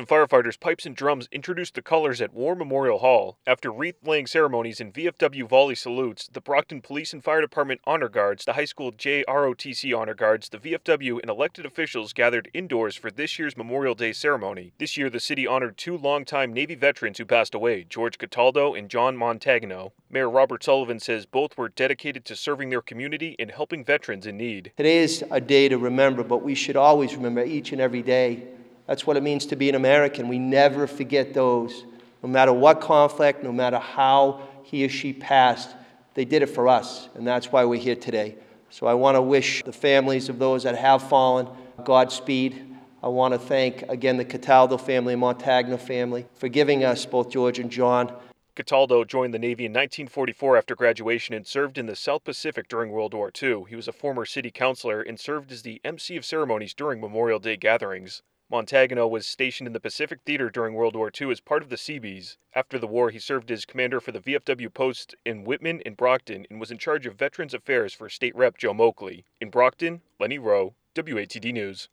Brockton firefighters' pipes and drums introduced the colors at War Memorial Hall. After wreath-laying ceremonies and VFW volley salutes, the Brockton Police and Fire Department Honor Guards, the high school JROTC Honor Guards, the VFW, and elected officials gathered indoors for this year's Memorial Day ceremony. This year, the city honored two longtime Navy veterans who passed away, George Cataldo and John Montagno. Mayor Robert Sullivan says both were dedicated to serving their community and helping veterans in need. Today is a day to remember, but we should always remember each and every day. That's what it means to be an American. We never forget those. No matter what conflict, no matter how he or she passed, they did it for us, and that's why we're here today. So I want to wish the families of those that have fallen Godspeed. I want to thank, again, the Cataldo family and Montagno family for giving us both George and John. Cataldo joined the Navy in 1944 after graduation and served in the South Pacific during World War II. He was a former city councilor and served as the MC of ceremonies during Memorial Day gatherings. Montagno was stationed in the Pacific Theater during World War II as part of the Seabees. After the war, he served as commander for the VFW posts in Whitman and Brockton and was in charge of Veterans Affairs for State Rep Joe Moakley. In Brockton, Lenny Rowe, WATD News.